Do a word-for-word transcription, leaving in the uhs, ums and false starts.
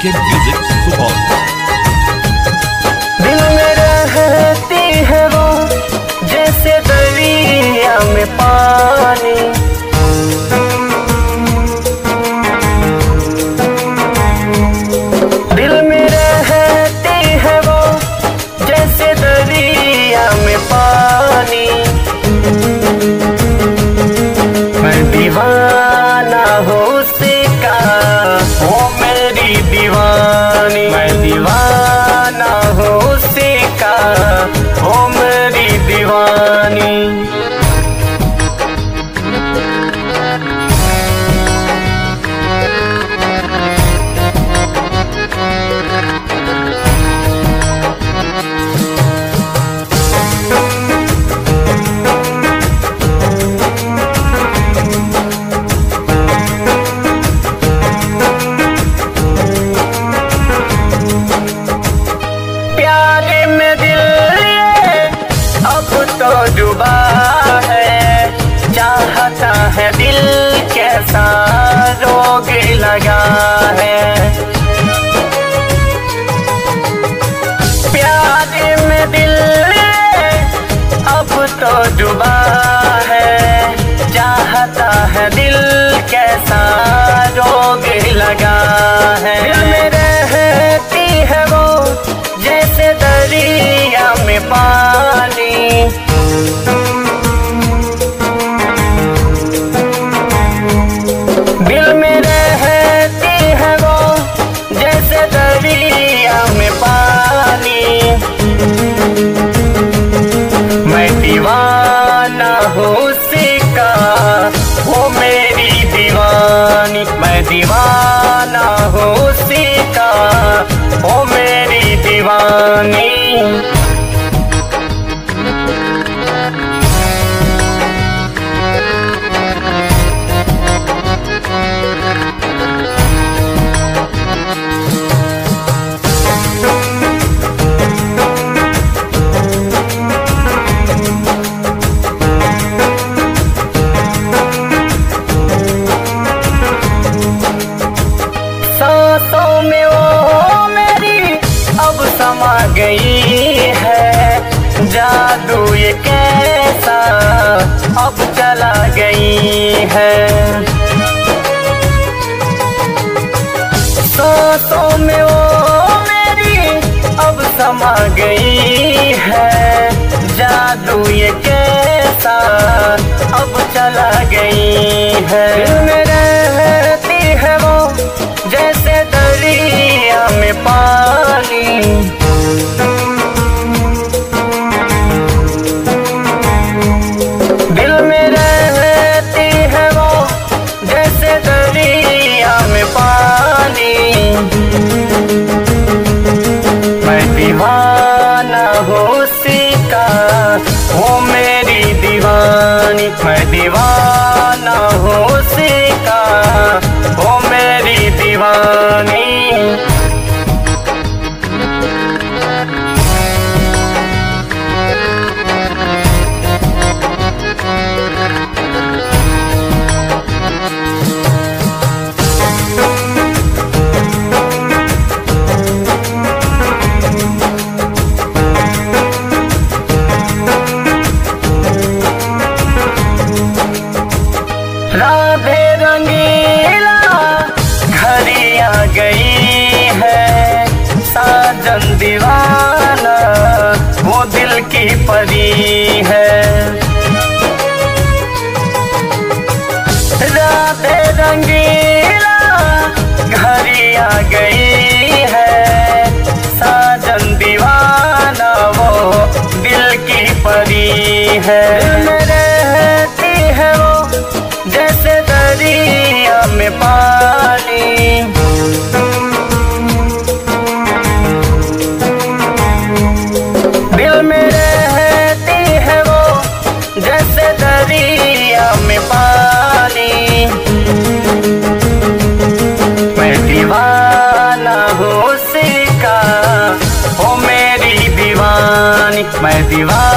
के म्यूजिक सुपॉल। दिल में रहती है वो जैसे दरिया में पानी, दिल में रहती है वो जैसे दरिया में पानी। मैं दीवाना हूँ उसका, वो मेरी दीवानी। मैं दीवाना हूँ उसका, वो मेरी दीवानी। प्यारे में दिल ये अब तो डूबा है, चाहता है दिल कैसा रोग लगा है। प्यारे में दिल ये अब तो डूबा है, चाहता है दिल कैसा रोग लगा है। दिल में रहती है वो जैसे दरिया में पानी, दिल में रहती है वो जैसे दरिया में पानी। मैं दीवाना हूँ उसका, वो मेरी दीवानी। मैं दीवाना हूँ उसका, वो मेरी दीवानी। सांसों में वो मेरी अब समा गई है, जादू ये कैसा अब चला गई है। सांसों में वो मेरी अब समा गई है, जादू ये कैसा अब चला गई है। दिल में रहती है वो जैसे दरिया में पानी, दिल में रहती है वो जैसे दरिया में पानी। मैं दीवाना हूँ उसका, वो मेरी दीवानी। मैं दीवाना हूँ उसका, वो मेरी दीवानी। राधे रंगीला घड़ी आ गई है, साजन दीवाना वो दिल की परी है। राधे रंगीला घड़ी आ गई है, साजन दीवाना वो दिल की परी है। दिल में रहती है वो जैसे दरिया में पानी, दिल में रहती है वो जैसे दरिया में पानी। मैं दीवाना हूँ उसका, वो मेरी दीवानी। मैं दीवाना